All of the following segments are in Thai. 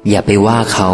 อย่าไปว่าเขา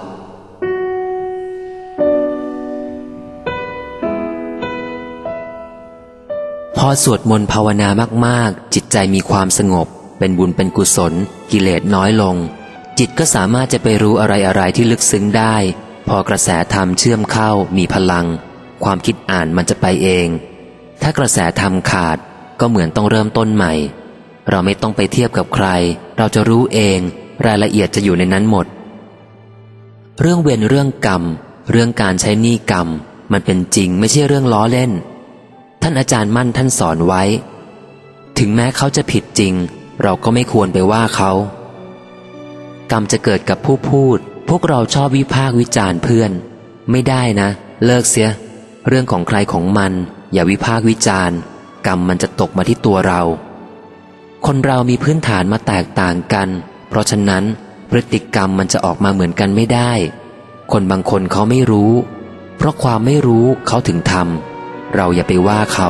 พอสวดมนต์ภาวนามากๆจิตใจมีความสงบเป็นบุญเป็นกุศลกิเลสน้อยลงจิตก็สามารถจะไปรู้อะไรๆที่ลึกซึ้งได้พอกระแสธรรมเชื่อมเข้ามีพลังความคิดอ่านมันจะไปเองถ้ากระแสธรรมขาดก็เหมือนต้องเริ่มต้นใหม่เราไม่ต้องไปเทียบกับใครเราจะรู้เองรายละเอียดจะอยู่ในนั้นหมดเรื่องเวรเรื่องกรรมเรื่องการใช้หนี้กรรมมันเป็นจริงไม่ใช่เรื่องล้อเล่นท่านอาจารย์มั่นท่านสอนไว้ถึงแม้เขาจะผิดจริงเราก็ไม่ควรไปว่าเขากรรมจะเกิดกับผู้พูดพวกเราชอบวิพากษ์วิจารณ์เพื่อนไม่ได้นะเลิกเสียเรื่องของใครของมันอย่าวิพากษ์วิจารณ์กรรมมันจะตกมาที่ตัวเราคนเรามีพื้นฐานมาแตกต่างกันเพราะฉะนั้นพฤติกรรมมันจะออกมาเหมือนกันไม่ได้คนบางคนเขาไม่รู้เพราะความไม่รู้เขาถึงทำเราอย่าไปว่าเขา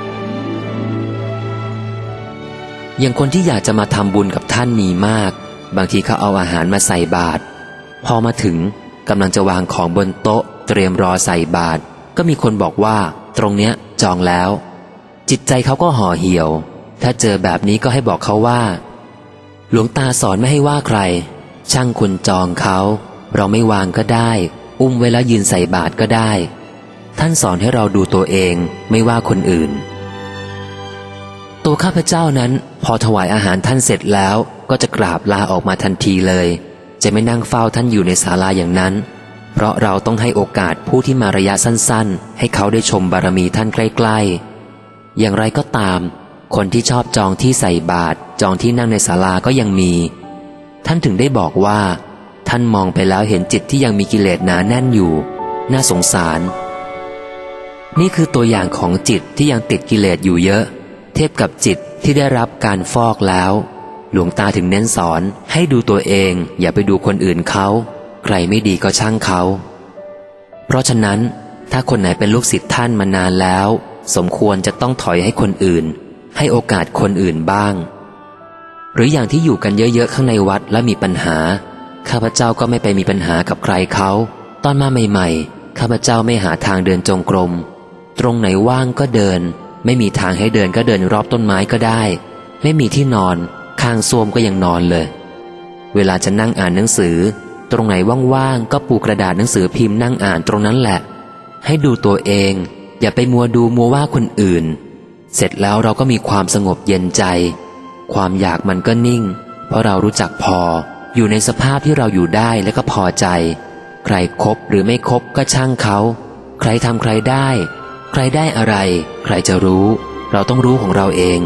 อย่างคนที่อยากจะมาทำบุญกับท่านมีมากบางทีเขาเอาอาหารมาใส่บาตรพอมาถึงกำลังจะวางของบนโต๊ะเตรียมรอใส่บาตรก็มีคนบอกว่าตรงเนี้ยจองแล้วจิตใจเขาก็ห่อเหี่ยวถ้าเจอแบบนี้ก็ให้บอกเขาว่าหลวงตาสอนไม่ให้ว่าใครช่างคุณจองเขาเราไม่วางก็ได้อุ้มไว้แล้วยืนใส่บาตรก็ได้ท่านสอนให้เราดูตัวเองไม่ว่าคนอื่นตัวข้าพเจ้านั้นพอถวายอาหารท่านเสร็จแล้วก็จะกราบลาออกมาทันทีเลยจะไม่นั่งเฝ้าท่านอยู่ในศาลาอย่างนั้นเพราะเราต้องให้โอกาสผู้ที่มาระยะสั้นๆให้เขาได้ชมบารมีท่านใกล้ๆอย่างไรก็ตามคนที่ชอบจองที่ใส่บาตรจองที่นั่งในศาลาก็ยังมีท่านถึงได้บอกว่าท่านมองไปแล้วเห็นจิตที่ยังมีกิเลสหนาแน่นอยู่น่าสงสารนี่คือตัวอย่างของจิตที่ยังติดกิเลสอยู่เยอะเทียบกับจิตที่ได้รับการฟอกแล้วหลวงตาถึงเน้นสอนให้ดูตัวเองอย่าไปดูคนอื่นเขาใครไม่ดีก็ช่างเขาเพราะฉะนั้นถ้าคนไหนเป็นลูกศิษย์ท่านมานานแล้วสมควรจะต้องถอยให้คนอื่นให้โอกาสคนอื่นบ้างหรืออย่างที่อยู่กันเยอะๆข้างในวัดและมีปัญหาข้าพเจ้าก็ไม่ไปมีปัญหากับใครเขาตอนมาใหม่ๆข้าพเจ้าไม่หาทางเดินจงกรมตรงไหนว่างก็เดินไม่มีทางให้เดินก็เดินรอบต้นไม้ก็ได้ไม่มีที่นอนข้างส้วมก็ยังนอนเลยเวลาจะนั่งอ่านหนังสือตรงไหนว่างๆก็ปูกระดาษหนังสือพิมพ์นั่งอ่านตรงนั้นแหละให้ดูตัวเองอย่าไปมัวดูมัวว่าคนอื่นเสร็จแล้วเราก็มีความสงบเย็นใจความอยากมันก็นิ่งเพราะเรารู้จักพออยู่ในสภาพที่เราอยู่ได้และก็พอใจใครคบหรือไม่คบก็ช่างเขาใครทำใครได้ใครได้อะไรใครจะรู้เราต้องรู้ของเราเอง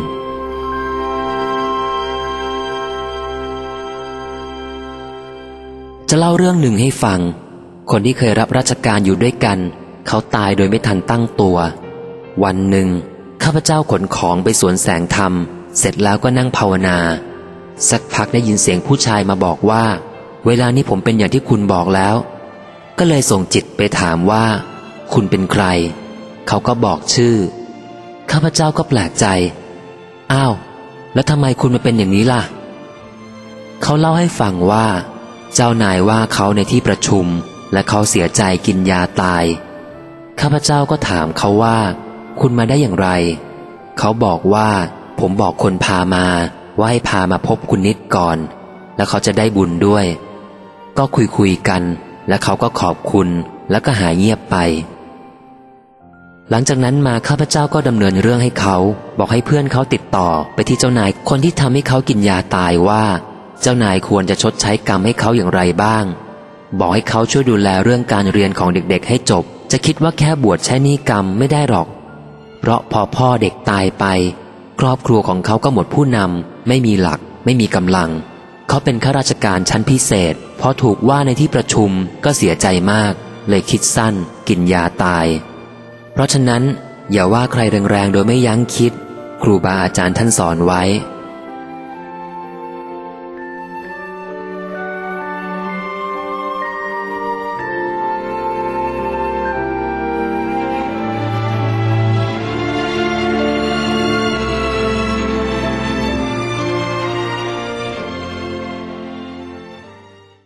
จะเล่าเรื่องหนึ่งให้ฟังคนที่เคยรับราชการอยู่ด้วยกันเขาตายโดยไม่ทันตั้งตัววันหนึ่งข้าพเจ้าขนของไปสวนแสงธรรมเสร็จแล้วก็นั่งภาวนาสักพักได้ยินเสียงผู้ชายมาบอกว่าเวลานี้ผมเป็นอย่างที่คุณบอกแล้วก็เลยส่งจิตไปถามว่าคุณเป็นใครเขาก็บอกชื่อข้าพเจ้าก็แปลกใจอ้าวแล้วทำไมคุณมาเป็นอย่างนี้ล่ะเขาเล่าให้ฟังว่าเจ้านายว่าเขาในที่ประชุมและเขาเสียใจกินยาตายข้าพเจ้าก็ถามเขาว่าคุณมาได้อย่างไรเขาบอกว่าผมบอกคนพามาว่าให้พามาพบคุณนิดก่อนแล้วเขาจะได้บุญด้วยก็คุยกันและเขาก็ขอบคุณแล้วก็หายเงียบไปหลังจากนั้นมาข้าพเจ้าก็ดำเนินเรื่องให้เขาบอกให้เพื่อนเขาติดต่อไปที่เจ้านายคนที่ทำให้เขากินยาตายว่าเจ้านายควรจะชดใช้กรรมให้เขาอย่างไรบ้างบอกให้เขาช่วยดูแลเรื่องการเรียนของเด็กๆให้จบจะคิดว่าแค่บวชใช้หนี้กรรมไม่ได้หรอกเพราะพอพ่อเด็กตายไปครอบครัวของเขาก็หมดผู้นำไม่มีหลักไม่มีกำลังเขาเป็นข้าราชการชั้นพิเศษพอถูกว่าในที่ประชุมก็เสียใจมากเลยคิดสั้นกินยาตายเพราะฉะนั้นอย่าว่าใครแรงๆโดยไม่ยั้งคิดครูบาอาจารย์ท่านสอนไว้